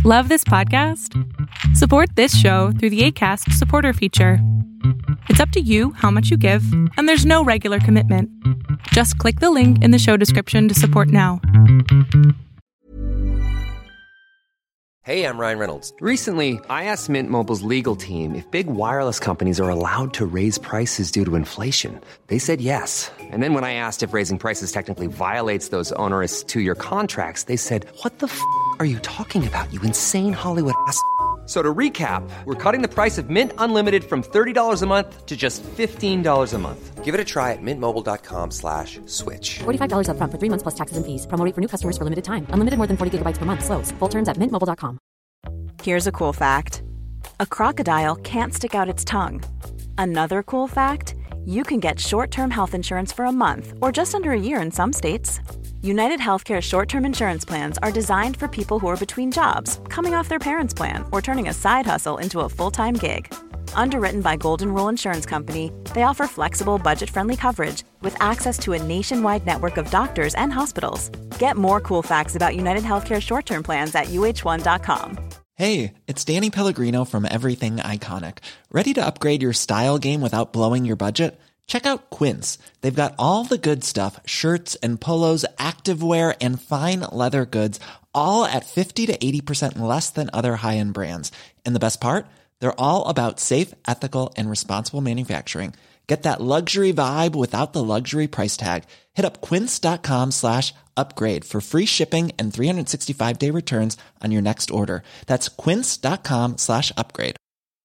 Love this podcast? Support this show through the Acast supporter feature. It's up to you how much you give, and there's no regular commitment. Just click the link in the show description to support now. Hey, I'm Ryan Reynolds. Recently, I asked Mint Mobile's legal team if big wireless companies are allowed to raise prices due to inflation. They said yes. And then when I asked if raising prices technically violates those onerous two-year contracts, they said, "What the f*** are you talking about, you insane Hollywood ass?" So to recap, we're cutting the price of Mint Unlimited from $30 a month to just $15 a month. Give it a try at mintmobile.com/switch. $45 up front for 3 months plus taxes and fees. Promo rate for new customers for limited time. Unlimited more than 40 gigabytes per month. Slows full terms at mintmobile.com. Here's a cool fact. A crocodile can't stick out its tongue. Another cool fact, you can get short-term health insurance for a month or just under a year in some states. United Healthcare short-term insurance plans are designed for people who are between jobs, coming off their parents' plan, or turning a side hustle into a full-time gig. Underwritten by Golden Rule Insurance Company, they offer flexible, budget-friendly coverage with access to a nationwide network of doctors and hospitals. Get more cool facts about United Healthcare short-term plans at uh1.com. Hey, it's Danny Pellegrino from Everything Iconic. Ready to upgrade your style game without blowing your budget? Check out Quince. They've got all the good stuff, shirts and polos, activewear, and fine leather goods, all at 50 to 80% less than other high-end brands. And the best part? They're all about safe, ethical, and responsible manufacturing. Get that luxury vibe without the luxury price tag. Hit up quince.com/upgrade for free shipping and 365-day returns on your next order. That's quince.com/upgrade.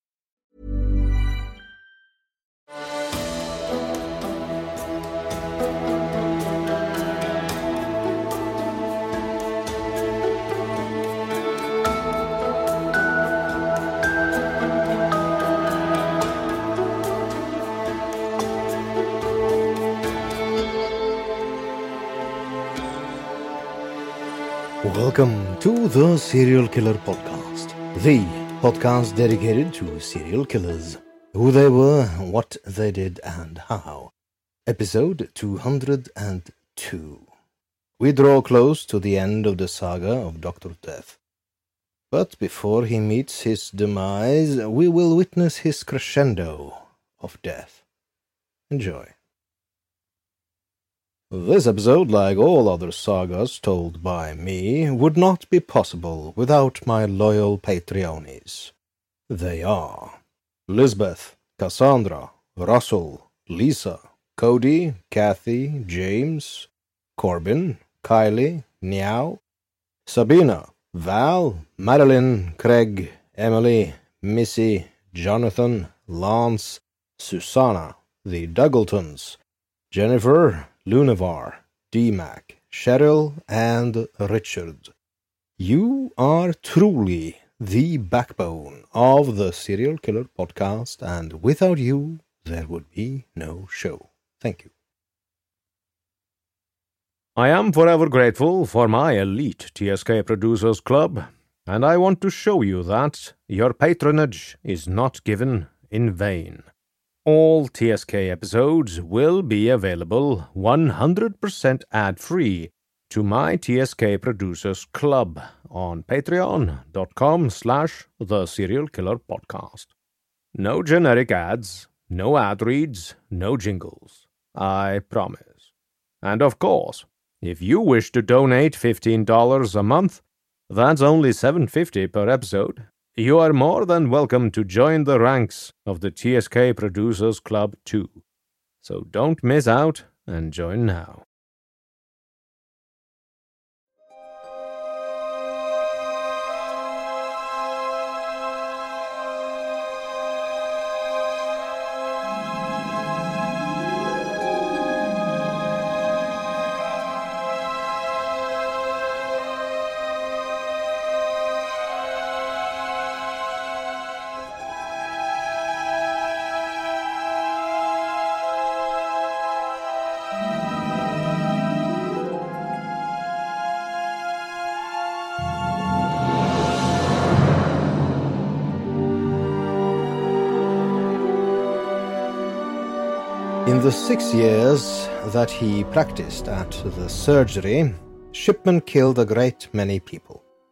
Welcome to the Serial Killer Podcast, the podcast dedicated to serial killers, who they were, what they did, and how. Episode 202. We draw close to the end of the saga of Dr. Death. But before he meets his demise, we will witness his crescendo of death. Enjoy. This episode, like all other sagas told by me, would not be possible without my loyal Patreonies. They are Lisbeth, Cassandra, Russell, Lisa, Cody, Kathy, James, Corbin, Kylie, Niao, Sabina, Val, Madeline, Craig, Emily, Missy, Jonathan, Lance, Susanna, the Dougletons, Jennifer, Lunavar, D-Mac, Cheryl, and Richard. You are truly the backbone of the Serial Killer Podcast, and without you, there would be no show. Thank you. I am forever grateful for my elite TSK Producers Club, and I want to show you that your patronage is not given in vain. All TSK episodes will be available 100% ad-free to my TSK Producers Club on patreon.com/The Serial Killer Podcast. No generic ads, no ad reads, no jingles. I promise. And of course, if you wish to donate $15 a month, that's only $7.50 per episode. You are more than welcome to join the ranks of the TSK Producers Club too. So don't miss out and join now. In the 6 years that he practiced at the surgery, Shipman killed a great many people.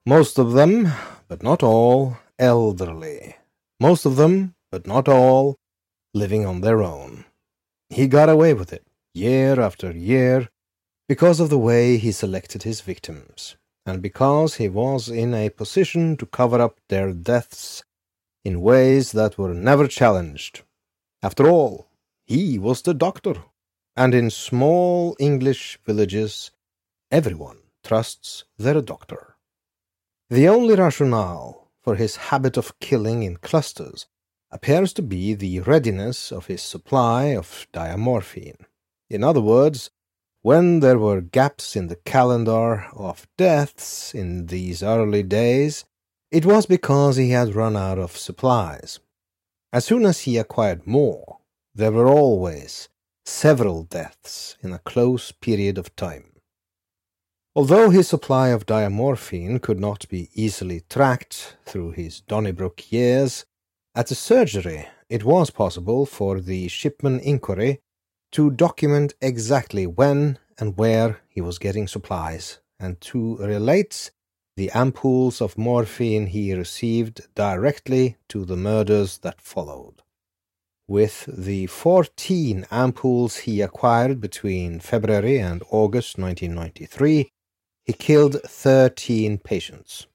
Most of them, but not all, elderly. Most of them, but not all, living on their own. He got away with it, year after year, because of the way he selected his victims, and because he was in a position to cover up their deaths in ways that were never challenged. After all, he was the doctor, and in small English villages, everyone trusts their doctor. The only rationale for his habit of killing in clusters appears to be the readiness of his supply of diamorphine. In other words, when there were gaps in the calendar of deaths in these early days, it was because he had run out of supplies. As soon as he acquired more, there were always several deaths in a close period of time. Although his supply of diamorphine could not be easily tracked through his Donnybrook years, at the surgery it was possible for the Shipman Inquiry to document exactly when and where he was getting supplies, and to relate the ampoules of morphine he received directly to the murders that followed. With the 14 ampoules he acquired between February and August 1993, he killed 13 patients.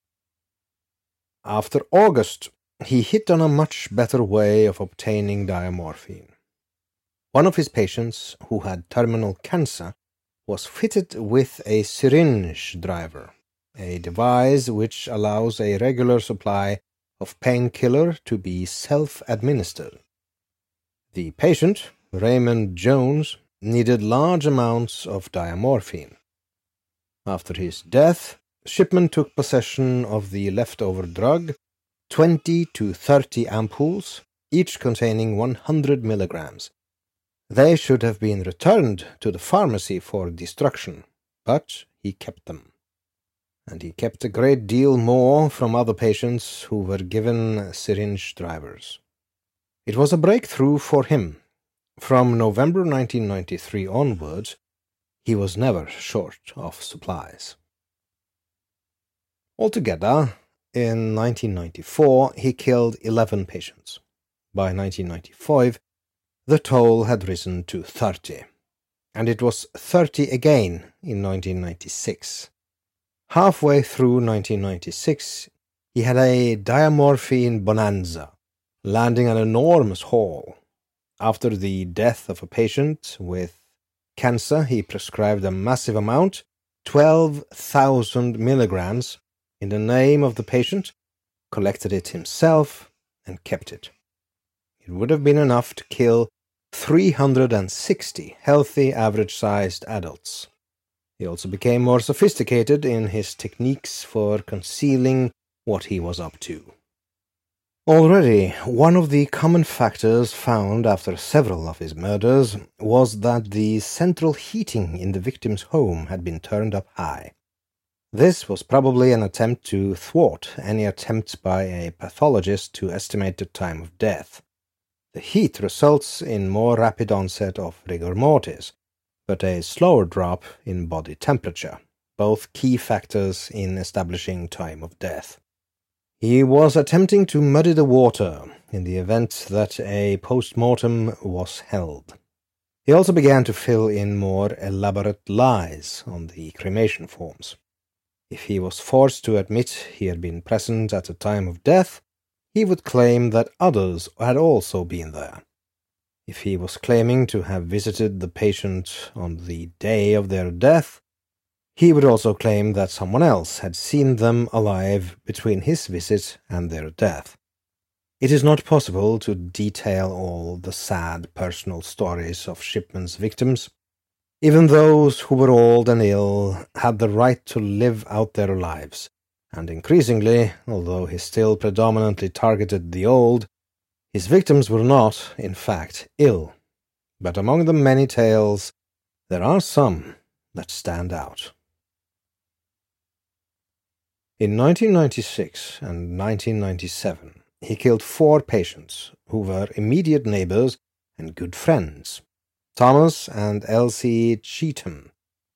After August, he hit on a much better way of obtaining diamorphine. One of his patients, who had terminal cancer, was fitted with a syringe driver, a device which allows a regular supply of painkiller to be self-administered. The patient, Raymond Jones, needed large amounts of diamorphine. After his death, Shipman took possession of the leftover drug, 20 to 30 ampoules, each containing 100 milligrams. They should have been returned to the pharmacy for destruction, but he kept them. And he kept a great deal more from other patients who were given syringe drivers. It was a breakthrough for him. From November 1993 onwards, he was never short of supplies. Altogether, in 1994, he killed 11 patients. By 1995, the toll had risen to 30, and it was 30 again in 1996. Halfway through 1996, he had a diamorphine bonanza, landing an enormous haul. After the death of a patient with cancer, he prescribed a massive amount, 12,000 milligrams, in the name of the patient, collected it himself, and kept it. It would have been enough to kill 360 healthy, average-sized adults. He also became more sophisticated in his techniques for concealing what he was up to. Already, one of the common factors found after several of his murders was that the central heating in the victim's home had been turned up high. This was probably an attempt to thwart any attempt by a pathologist to estimate the time of death. The heat results in more rapid onset of rigor mortis, but a slower drop in body temperature, both key factors in establishing time of death. He was attempting to muddy the water in the event that a post-mortem was held. He also began to fill in more elaborate lies on the cremation forms. If he was forced to admit he had been present at the time of death, he would claim that others had also been there. If he was claiming to have visited the patient on the day of their death, he would also claim that someone else had seen them alive between his visit and their death. It is not possible to detail all the sad personal stories of Shipman's victims. Even those who were old and ill had the right to live out their lives, and increasingly, although he still predominantly targeted the old, his victims were not, in fact, ill. But among the many tales, there are some that stand out. In 1996 and 1997, he killed 4 patients who were immediate neighbors and good friends. Thomas and Elsie Cheetham,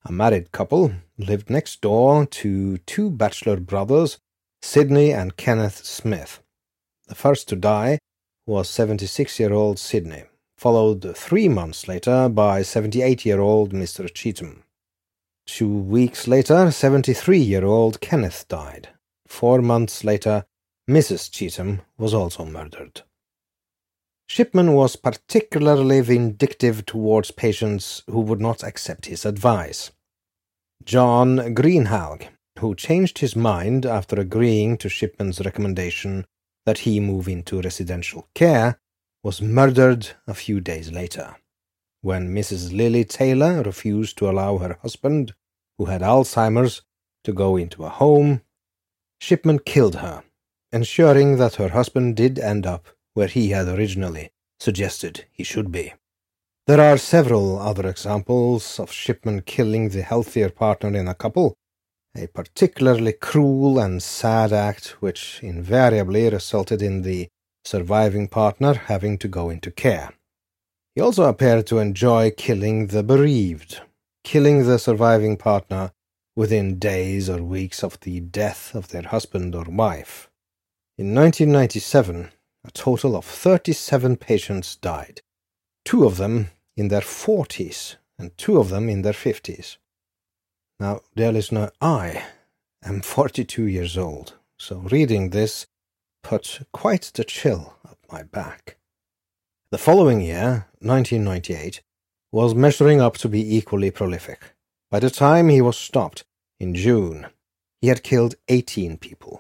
a married couple, lived next door to two bachelor brothers, Sidney and Kenneth Smith. The first to die was 76-year-old Sidney, followed 3 months later by 78-year-old Mr. Cheetham. 2 weeks later, 73-year-old Kenneth died. 4 months later, Mrs. Cheetham was also murdered. Shipman was particularly vindictive towards patients who would not accept his advice. John Greenhalgh, who changed his mind after agreeing to Shipman's recommendation that he move into residential care, was murdered a few days later. When Mrs. Lily Taylor refused to allow her husband, who had Alzheimer's, to go into a home, Shipman killed her, ensuring that her husband did end up where he had originally suggested he should be. There are several other examples of Shipman killing the healthier partner in a couple, a particularly cruel and sad act which invariably resulted in the surviving partner having to go into care. He also appeared to enjoy killing the bereaved, killing the surviving partner within days or weeks of the death of their husband or wife. In 1997, a total of 37 patients died, 2 of them in their 40s and 2 of them in their 50s. Now, dear listener, I am 42 years old, so reading this put quite the chill up my back. The following year, 1998, was measuring up to be equally prolific. By the time he was stopped, in June, he had killed 18 people.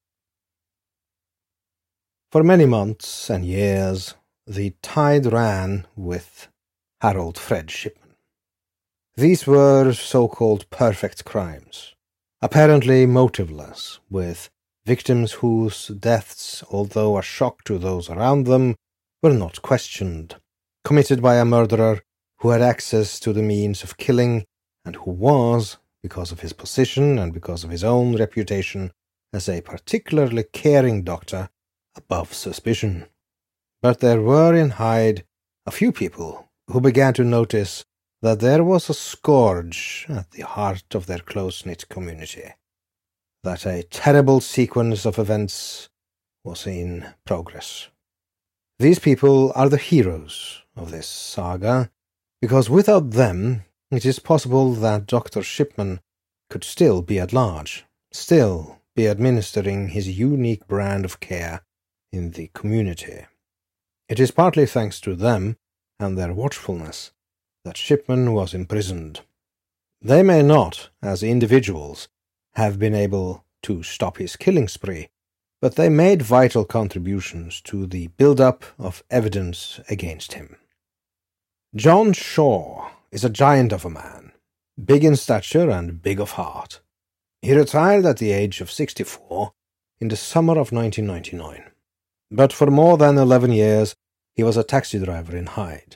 For many months and years, the tide ran with Harold Fred Shipman. These were so-called perfect crimes, apparently motiveless, with victims whose deaths, although a shock to those around them, were not questioned, committed by a murderer who had access to the means of killing and who was, because of his position and because of his own reputation as a particularly caring doctor, above suspicion. But there were in Hyde a few people who began to notice that there was a scourge at the heart of their close-knit community, that a terrible sequence of events was in progress. These people are the heroes of this saga, because without them it is possible that Dr. Shipman could still be at large, still be administering his unique brand of care in the community. It is partly thanks to them and their watchfulness that Shipman was imprisoned. They may not, as individuals, have been able to stop his killing spree, but they made vital contributions to the build-up of evidence against him. John Shaw is a giant of a man, big in stature and big of heart. He retired at the age of 64 in the summer of 1999, but for more than 11 years he was a taxi driver in Hyde.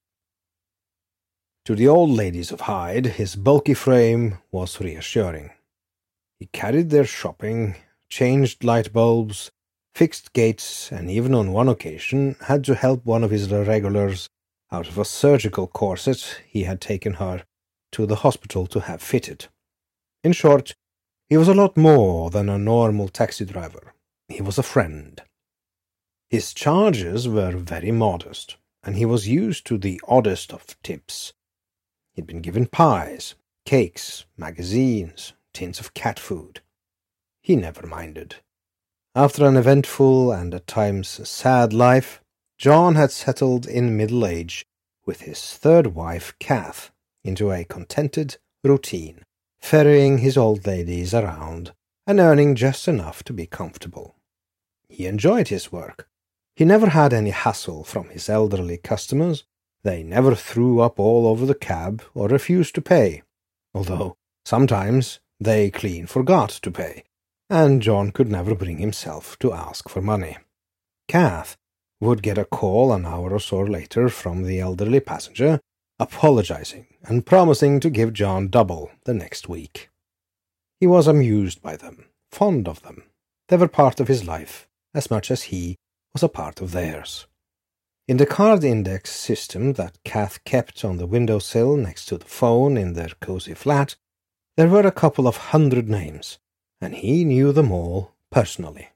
To the old ladies of Hyde, his bulky frame was reassuring. He carried their shopping, changed light bulbs, fixed gates, and even on one occasion had to help one of his regulars out of a surgical corset he had taken her to the hospital to have fitted. In short, he was a lot more than a normal taxi driver. He was a friend. His charges were very modest, and he was used to the oddest of tips. He'd been given pies, cakes, magazines, tins of cat food. He never minded. After an eventful and at times sad life, John had settled in middle age with his third wife, Kath, into a contented routine, ferrying his old ladies around and earning just enough to be comfortable. He enjoyed his work. He never had any hassle from his elderly customers. They never threw up all over the cab or refused to pay, although sometimes they clean forgot to pay, and John could never bring himself to ask for money. Kath would get a call an hour or so later from the elderly passenger, apologizing and promising to give John double the next week. He was amused by them, fond of them. They were part of his life as much as he was a part of theirs. In the card index system that Kath kept on the windowsill next to the phone in their cozy flat, there were a couple of 100 names, and he knew them all personally.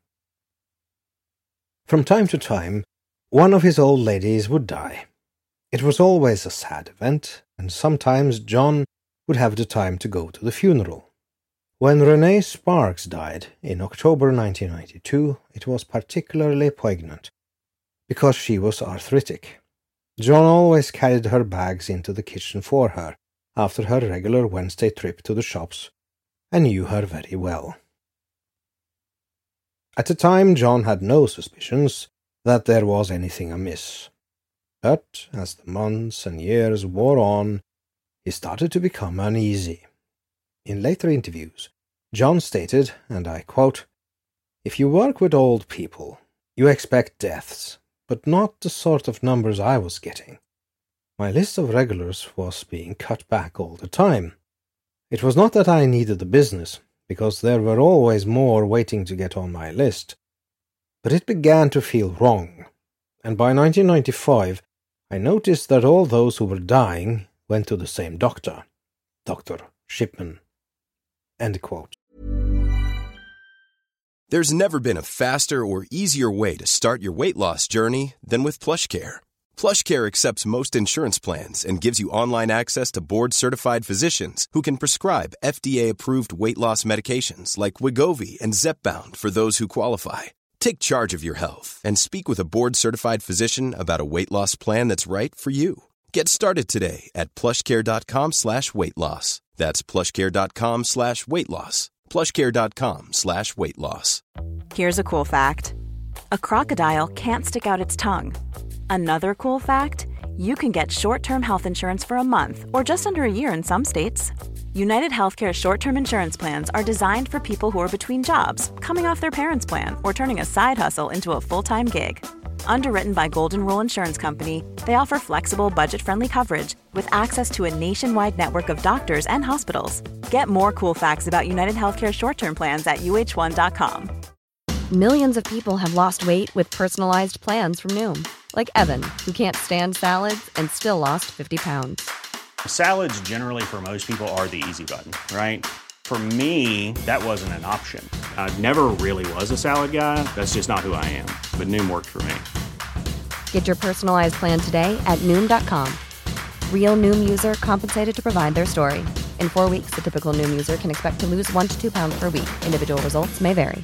From time to time, one of his old ladies would die. It was always a sad event, and sometimes John would have the time to go to the funeral. When Renee Sparks died in October 1992, it was particularly poignant, because she was arthritic. John always carried her bags into the kitchen for her after her regular Wednesday trip to the shops, and knew her very well. At the time, John had no suspicions that there was anything amiss. But as the months and years wore on, he started to become uneasy. In later interviews, John stated, and I quote, "If you work with old people, you expect deaths, but not the sort of numbers I was getting. My list of regulars was being cut back all the time. It was not that I needed the business, because there were always more waiting to get on my list. But it began to feel wrong, and by 1995, I noticed that all those who were dying went to the same doctor, Dr. Shipman." End quote. There's never been a faster or easier way to start your weight loss journey than with PlushCare. PlushCare accepts most insurance plans and gives you online access to board-certified physicians who can prescribe FDA-approved weight loss medications like Wegovy and Zepbound for those who qualify. Take charge of your health and speak with a board-certified physician about a weight loss plan that's right for you. Get started today at plushcare.com/weight-loss. That's plushcare.com/weight-loss. plushcare.com/weight-loss. Here's a cool fact. A crocodile can't stick out its tongue. Another cool fact, you can get short-term health insurance for a month or just under a year in some states. United Healthcare short-term insurance plans are designed for people who are between jobs, coming off their parents' plan, or turning a side hustle into a full-time gig. Underwritten by Golden Rule Insurance Company, they offer flexible, budget-friendly coverage with access to a nationwide network of doctors and hospitals. Get more cool facts about United Healthcare short-term plans at uh1.com. Millions of people have lost weight with personalized plans from Noom. Like Evan, who can't stand salads and still lost 50 pounds. Salads generally for most people are the easy button, right? For me, that wasn't an option. I never really was a salad guy. That's just not who I am. But Noom worked for me. Get your personalized plan today at Noom.com. Real Noom user compensated to provide their story. In 4 weeks, the typical Noom user can expect to lose 1 to 2 pounds per week. Individual results may vary.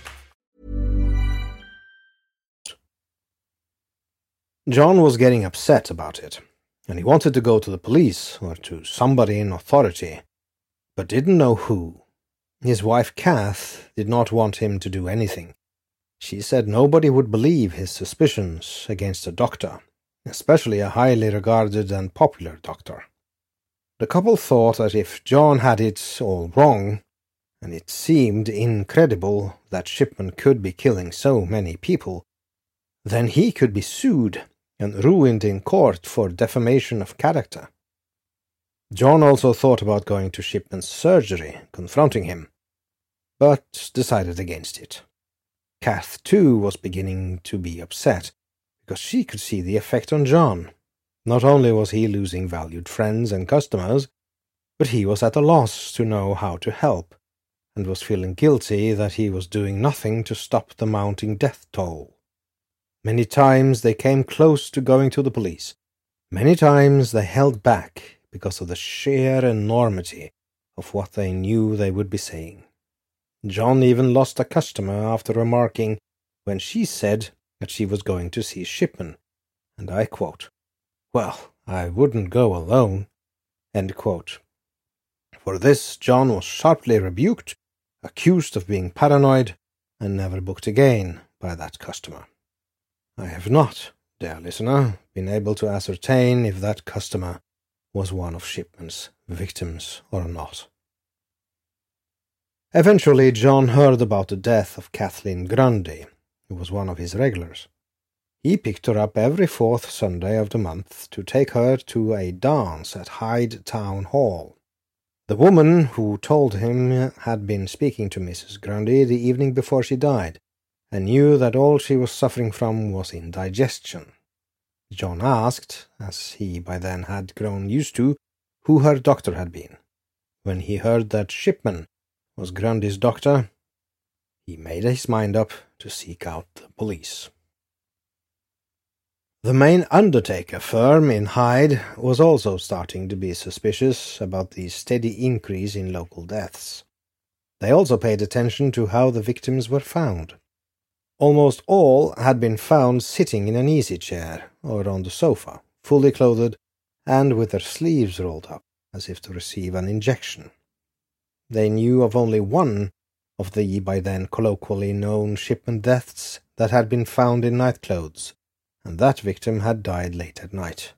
John was getting upset about it, and he wanted to go to the police or to somebody in authority, but didn't know who. His wife Kath did not want him to do anything. She said nobody would believe his suspicions against a doctor, especially a highly regarded and popular doctor. The couple thought that if John had it all wrong, and it seemed incredible that Shipman could be killing so many people, then he could be sued and ruined in court for defamation of character. John also thought about going to Shipman's surgery, confronting him, but decided against it. Kath, too, was beginning to be upset, because she could see the effect on John. Not only was he losing valued friends and customers, but he was at a loss to know how to help, and was feeling guilty that he was doing nothing to stop the mounting death toll. Many times they came close to going to the police. Many times they held back because of the sheer enormity of what they knew they would be saying. John even lost a customer after remarking when she said that she was going to see Shipman, and I quote, "Well, I wouldn't go alone," end quote. For this, John was sharply rebuked, accused of being paranoid, and never booked again by that customer. I have not, dear listener, been able to ascertain if that customer was one of Shipman's victims or not. Eventually, John heard about the death of Kathleen Grundy, who was one of his regulars. He picked her up every 4th Sunday of the month to take her to a dance at Hyde Town Hall. The woman who told him had been speaking to Mrs. Grundy the evening before she died, and knew that all she was suffering from was indigestion. John asked, as he by then had grown used to, who her doctor had been. When he heard that Shipman was Grundy's doctor, he made his mind up to seek out the police. The main undertaker firm in Hyde was also starting to be suspicious about the steady increase in local deaths. They also paid attention to how the victims were found. Almost all had been found sitting in an easy chair or on the sofa, fully clothed and with their sleeves rolled up, as if to receive an injection. They knew of only one of the by then colloquially known Shipman deaths that had been found in nightclothes, and that victim had died late at night.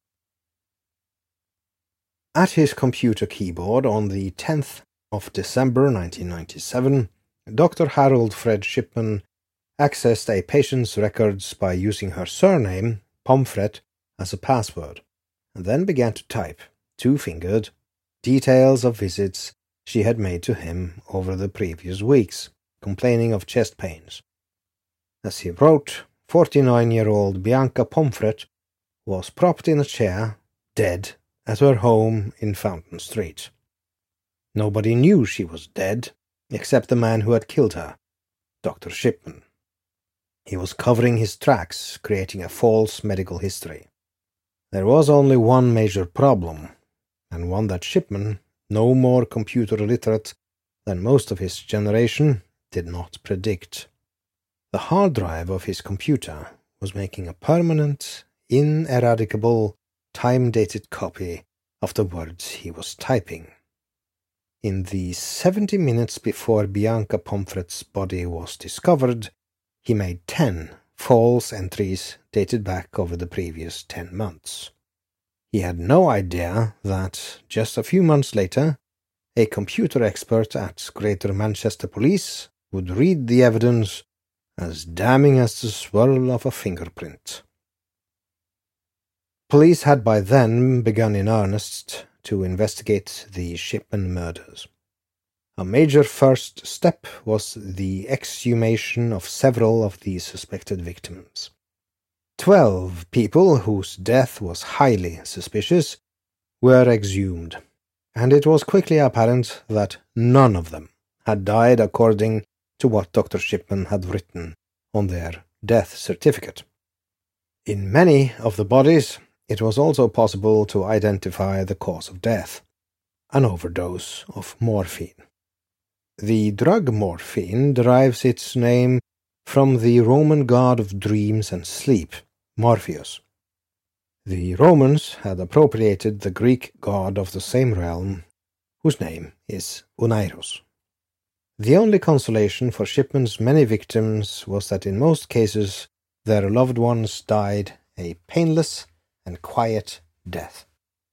At his computer keyboard on the 10th of December 1997, Dr. Harold Fred Shipman accessed a patient's records by using her surname, Pomfret, as a password, and then began to type, two-fingered, details of visits she had made to him over the previous weeks, complaining of chest pains. As he wrote, 49-year-old Bianca Pomfret was propped in a chair, dead, at her home in Fountain Street. Nobody knew she was dead, except the man who had killed her, Dr. Shipman. He was covering his tracks, creating a false medical history. There was only one major problem, and one that Shipman, no more computer literate than most of his generation, did not predict. The hard drive of his computer was making a permanent, ineradicable, time-dated copy of the words he was typing. In the 70 minutes before Bianca Pomfret's body was discovered, he made 10 false entries dated back over the previous 10 months. He had no idea that, just a few months later, a computer expert at Greater Manchester Police would read the evidence as damning as the swirl of a fingerprint. Police had by then begun in earnest to investigate the Shipman murders. A major first step was the exhumation of several of the suspected victims. 12 people whose death was highly suspicious were exhumed, and it was quickly apparent that none of them had died according to what Dr. Shipman had written on their death certificate. In many of the bodies, it was also possible to identify the cause of death, an overdose of morphine. The drug morphine derives its name from the Roman god of dreams and sleep, Morpheus. The Romans had appropriated the Greek god of the same realm, whose name is Oneiros. The only consolation for Shipman's many victims was that in most cases their loved ones died a painless and quiet death.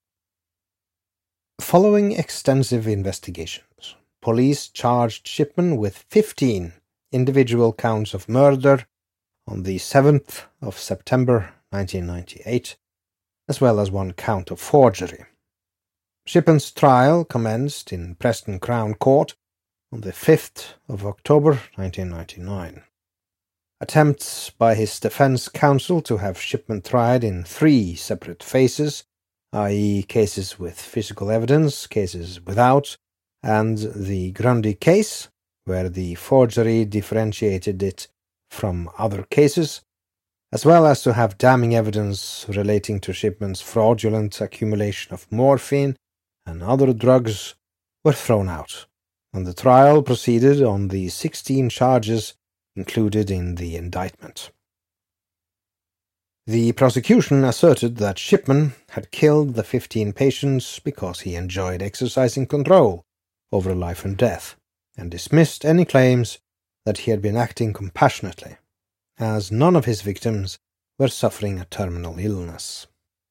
Following extensive investigations, police charged Shipman with 15 individual counts of murder on the 7th of September 1998, as well as one count of forgery. Shipman's trial commenced in Preston Crown Court on the 5th of October 1999. Attempts by his defense counsel to have Shipman tried in 3 separate phases, i.e. cases with physical evidence, cases without, and the Grundy case, where the forgery differentiated it from other cases, as well as to have damning evidence relating to Shipman's fraudulent accumulation of morphine and other drugs, were thrown out, and the trial proceeded on the 16 charges included in the indictment. The prosecution asserted that Shipman had killed the 15 patients because he enjoyed exercising control over life and death, and dismissed any claims that he had been acting compassionately, as none of his victims were suffering a terminal illness.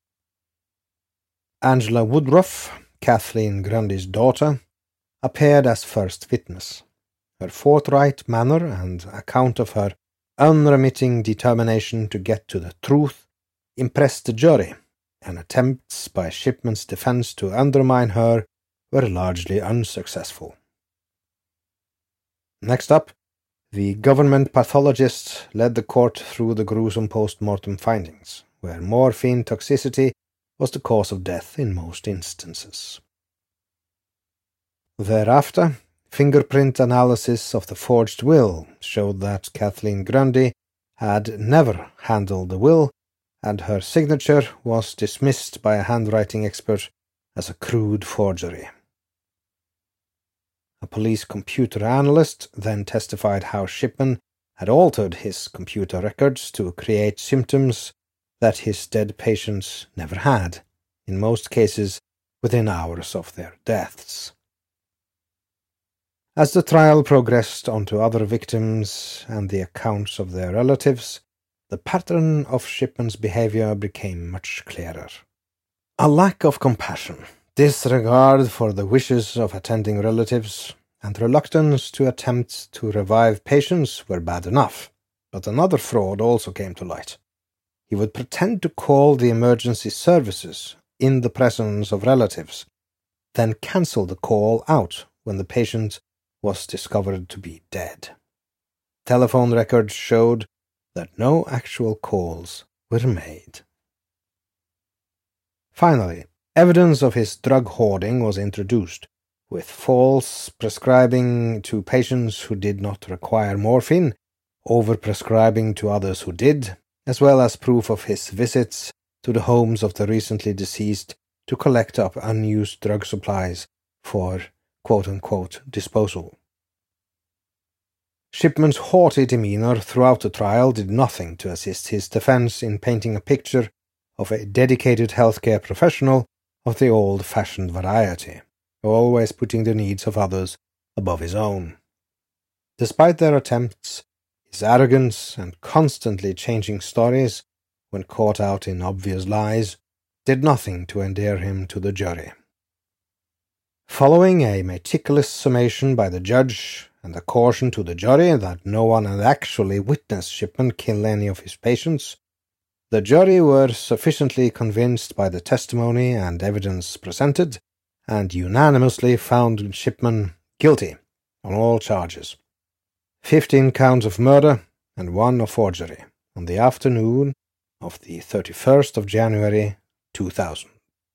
Angela Woodruff, Kathleen Grundy's daughter, appeared as first witness. Her forthright manner and account of her unremitting determination to get to the truth impressed the jury, and attempts by Shipman's defense to undermine her were largely unsuccessful. Next up, the government pathologist led the court through the gruesome post-mortem findings, where morphine toxicity was the cause of death in most instances. Thereafter, fingerprint analysis of the forged will showed that Kathleen Grundy had never handled the will, and her signature was dismissed by a handwriting expert as a crude forgery. A police computer analyst then testified how Shipman had altered his computer records to create symptoms that his dead patients never had, in most cases within hours of their deaths. As the trial progressed onto other victims and the accounts of their relatives, the pattern of Shipman's behavior became much clearer. A lack of compassion, disregard for the wishes of attending relatives, and reluctance to attempt to revive patients were bad enough, but another fraud also came to light. He would pretend to call the emergency services in the presence of relatives, then cancel the call out when the patient was discovered to be dead. Telephone records showed that no actual calls were made. Finally, evidence of his drug hoarding was introduced, with false prescribing to patients who did not require morphine, overprescribing to others who did, as well as proof of his visits to the homes of the recently deceased to collect up unused drug supplies for quote-unquote disposal. Shipman's haughty demeanor throughout the trial did nothing to assist his defense in painting a picture of a dedicated healthcare professional of the old-fashioned variety, always putting the needs of others above his own. Despite their attempts, his arrogance and constantly changing stories, when caught out in obvious lies, did nothing to endear him to the jury. Following a meticulous summation by the judge and a caution to the jury that no one had actually witnessed Shipman kill any of his patients, the jury were sufficiently convinced by the testimony and evidence presented, and unanimously found Shipman guilty on all charges. 15 counts of murder and 1 of forgery on the afternoon of the 31st of January 2000.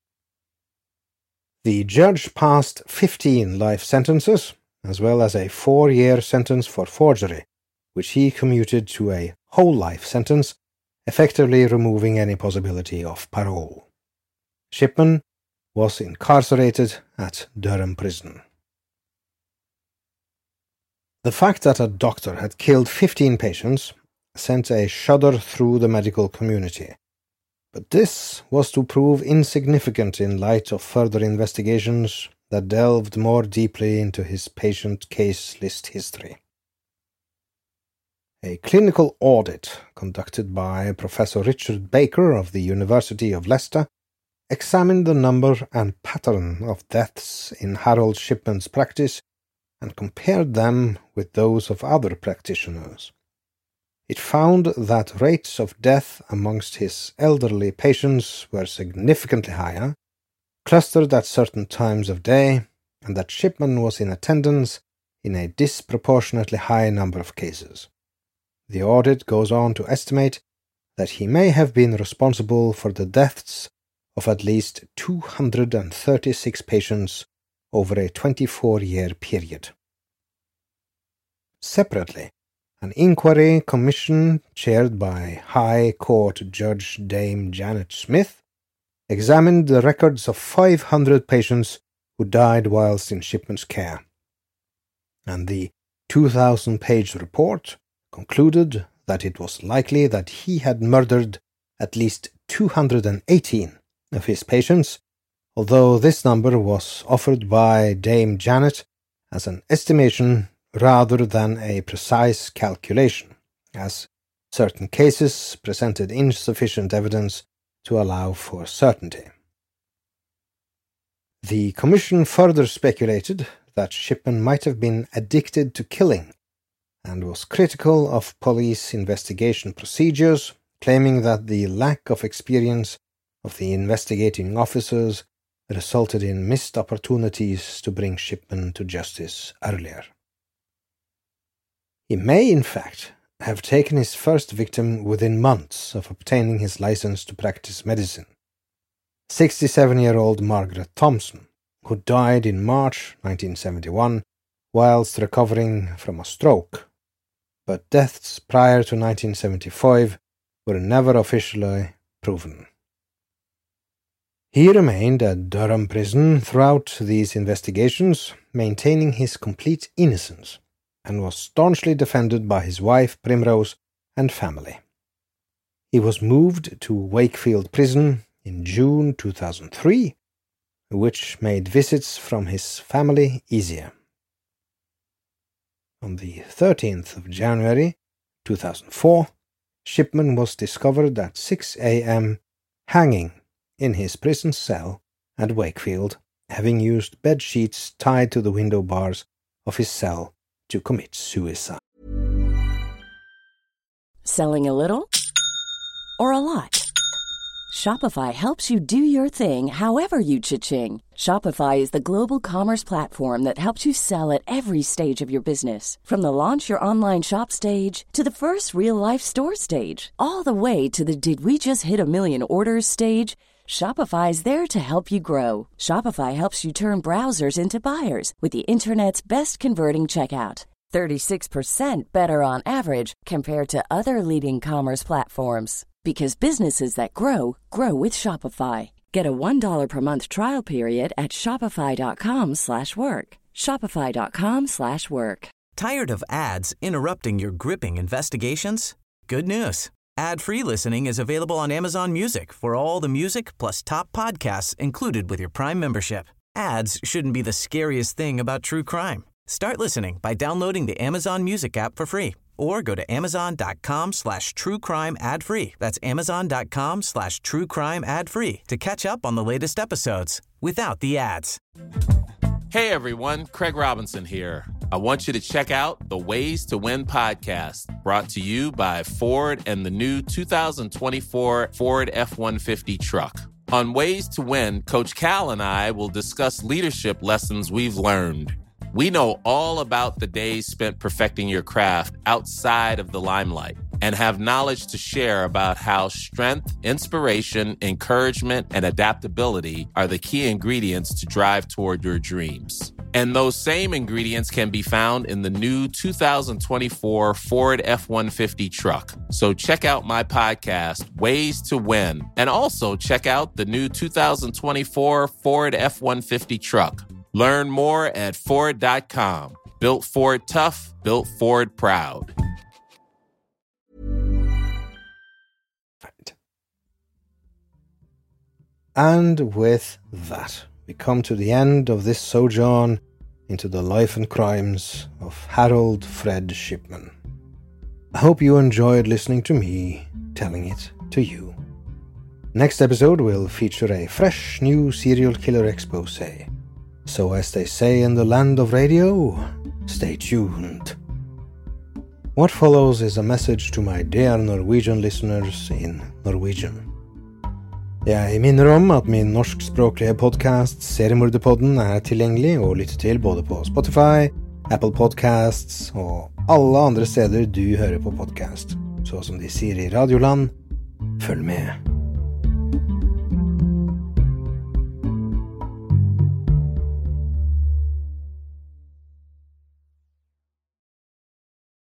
The judge passed 15 life sentences, as well as a 4-year sentence for forgery, which he commuted to a whole life sentence, effectively removing any possibility of parole. Shipman was incarcerated at Durham Prison. The fact that a doctor had killed 15 patients sent a shudder through the medical community, but this was to prove insignificant in light of further investigations that delved more deeply into his patient case list history. A clinical audit conducted by Professor Richard Baker of the University of Leicester examined the number and pattern of deaths in Harold Shipman's practice and compared them with those of other practitioners. It found that rates of death amongst his elderly patients were significantly higher, clustered at certain times of day, and that Shipman was in attendance in a disproportionately high number of cases. The audit goes on to estimate that he may have been responsible for the deaths of at least 236 patients over a 24-year period. Separately, an inquiry commission chaired by High Court Judge Dame Janet Smith examined the records of 500 patients who died whilst in Shipman's care, and the 2,000-page report concluded that it was likely that he had murdered at least 218 of his patients, although this number was offered by Dame Janet as an estimation rather than a precise calculation, as certain cases presented insufficient evidence to allow for certainty. The commission further speculated that Shipman might have been addicted to killing, and was critical of police investigation procedures, claiming that the lack of experience of the investigating officers resulted in missed opportunities to bring Shipman to justice earlier. He may, in fact, have taken his first victim within months of obtaining his license to practice medicine. 67-year-old Margaret Thompson, who died in March 1971 whilst recovering from a stroke, but deaths prior to 1975 were never officially proven. He remained at Durham Prison throughout these investigations, maintaining his complete innocence, and was staunchly defended by his wife Primrose and family. He was moved to Wakefield Prison in June 2003, which made visits from his family easier. On the 13th of January 2004, Shipman was discovered at 6 a.m. hanging in his prison cell at Wakefield, having used bed sheets tied to the window bars of his cell to commit suicide. Selling a little or a lot? Shopify helps you do your thing however you cha-ching. Shopify is the global commerce platform that helps you sell at every stage of your business. From the launch your online shop stage to the first real-life store stage, all the way to the did we just hit a million orders stage. Shopify is there to help you grow. Shopify helps you turn browsers into buyers with the internet's best converting checkout. 36% better on average compared to other leading commerce platforms. Because businesses that grow, grow with Shopify. Get a $1 per month trial period at shopify.com/work. Shopify.com/work. Tired of ads interrupting your gripping investigations? Good news. Ad-free listening is available on Amazon Music for all the music plus top podcasts included with your Prime membership. Ads shouldn't be the scariest thing about true crime. Start listening by downloading the Amazon Music app for free or go to amazon.com/truecrime ad-free. That's amazon.com/truecrime ad-free to catch up on the latest episodes without the ads. Hey everyone, Craig Robinson here. I want you to check out the Ways to Win podcast, brought to you by Ford and the new 2024 Ford F-150 truck. On Ways to Win, Coach Cal and I will discuss leadership lessons we've learned. We know all about the days spent perfecting your craft outside of the limelight and have knowledge to share about how strength, inspiration, encouragement, and adaptability are the key ingredients to drive toward your dreams. And those same ingredients can be found in the new 2024 Ford F-150 truck. So check out my podcast, Ways to Win, and also check out the new 2024 Ford F-150 truck. Learn more at Ford.com. Built Ford tough, built Ford proud. And with that, we come to the end of this sojourn into the life and crimes of Harold Fred Shipman. I hope you enjoyed listening to me telling it to you. Next episode will feature a fresh new serial killer expose. So as they say in the land of radio, stay tuned. What follows is a message to my dear Norwegian listeners in Norwegian. Jeg minner om at min norskspråklige podcast Seriemorderpodden er tilgjengelig å lytte til både på Spotify, Apple Podcasts og alle andre steder du hører på podcast. Så som de sier i Radioland, følg med.